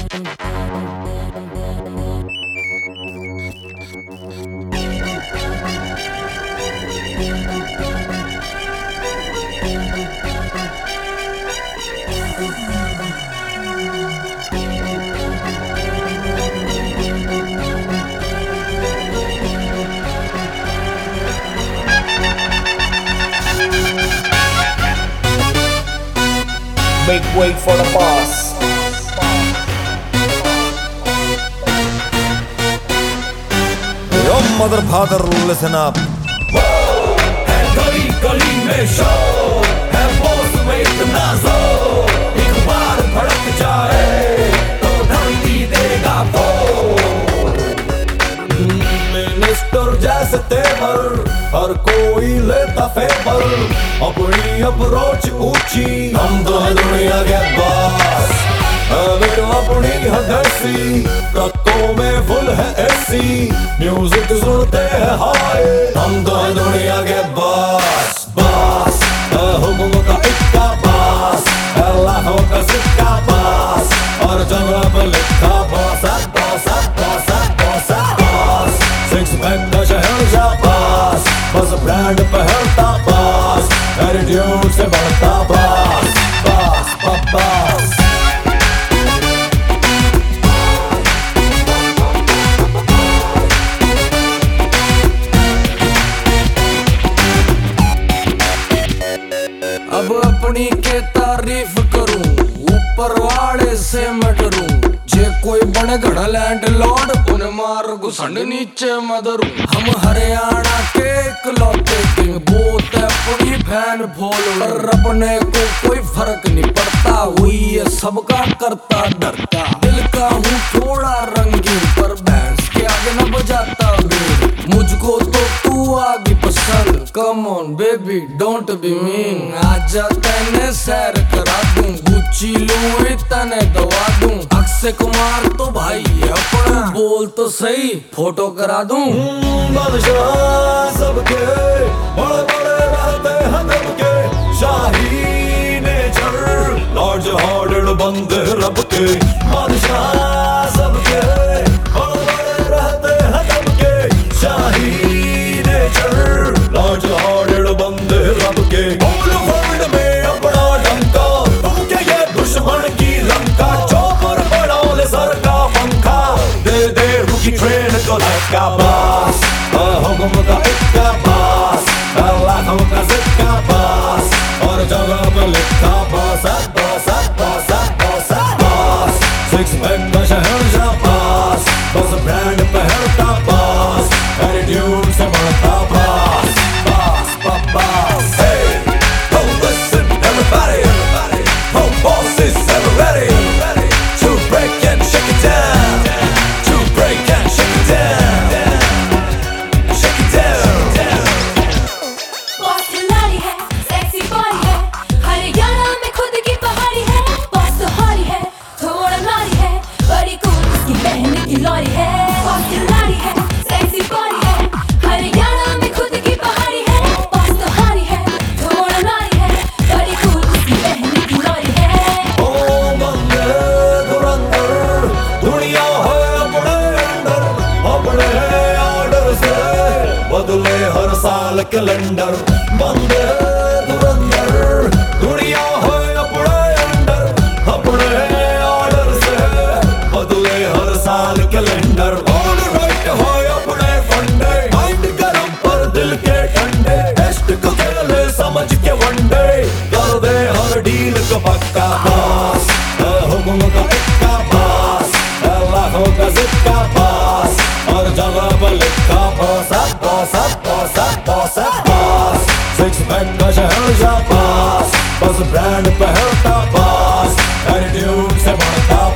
Make way for the boss. Yo mother father, listen up. है गली गली में शोर, है बॉस में इतना जोर, एक बार भड़क जाए तो धरती देगा तोड़। मिनिस्टर जैसे तेवर हर कोई लेता फेवर, अपनी अप्रोच ऊंची, हम तो है दुनिया के बॉस। अगर अपनी हदसी ट्रकों में फुल है एसी, म्यूजिक सुनते हैं हाय, हम तो है दुनिया के बॉस। बॉस हुक्म का इक्का बॉस, लाखों का सिक्का बॉस, और जगह पर लिखा boss boss boss boss boss. Six pack का शहंशाह बॉस, बस ब्रांड पहनता बॉस, एटीट्यूड से बढ़ता बॉस बॉस बॉस। अब अपनी के तारीफ करूं, ऊपर वाले से मैं डरूं, जे कोई बने घड़ा लैंड लॉर्ड उन्हें मार घुसंड नीचे मदरू। हम हरियाणा के इकलौते किंग, बोत अपनी फैन फॉलोअर, अपने को कोई फर्क नहीं पड़ता, वही है सबका करता डरता। दिल का हूँ थोड़ा रंगीन, पर बैंड्स के आगे न बजाता बीन, मुझको तो तू आगे पसंद, come on baby don't be mean. आजा तेने सैर करा दूं, गुच्ची लूं तने दवा दूं, अक्षय कुमार तो भाई अपना, बोल तो सही फोटो करा दूं। बादशाह सबके बड़े बड़े रहते हैं दबके, शाही नेचर लॉर्ड हार्डेड बंदे रब के। बादशाह सबके बड़े बड़े रहते हैं दबके, शाही नेचर लॉर्ड हार्डेड बंदे रब के। होल वर्ल्ड में अपना डंका, तुम क्या ये दुश्मन की लंका, चौपर बढ़ा ले सर का पंखा, दे दे रुकी ट्रेन को धक्का। बॉस हुक्म का इक्का बॉस, लाखों का सिक्का बॉस, और जगह पर लिखा boss boss boss boss boss. Six pack का शहंशाह बॉस, बस ब्रांड पहनता बॉस, एटीट्यूड से बढ़ता boss boss boss. Hey, oh listen everybody, oh boss is ever ready to break and shake it down, to break and shake it down, shake it down। Boss खिलाड़ी है, sexy body है, हरियाणा में खुद की पहाड़ी है। बॉस तो हारी है, थोड़ा नारी है, बड़ी कूल उसकी बहन की लॉरी है। बॉस खिलाड़ी है, सेक्सी बॉडी है, हरियाणा में खुद की पहाड़ी है। बॉस तो हारी है, थोड़ा नारी है, बड़ी कूल उसकी बहन की लॉरी है। ओ बंदे धुरंधर, दुनिया है अपने अंदर, अपने ऑर्डर से बदले हर साल कैलेंडर। बंदे धुरंधर, दुनिया है अपने अंदर, अपने ऑर्डर से बदले हर साल कैलेंडर। ऑल राइट है अपने फंडे, माइंड गरम पर दिल के ठंडे, टेस्ट को खेले समझ के वनडे, कर दे हर डील को पक्का। बॉस हुक्म का इक्का बॉस, लाखों का सिक्का बॉस, और जगह पर लिखा boss boss boss boss boss. Six pack का शहंशाह बॉस, बस ब्रांड पहनता बॉस, एटीट्यूड से बढ़ता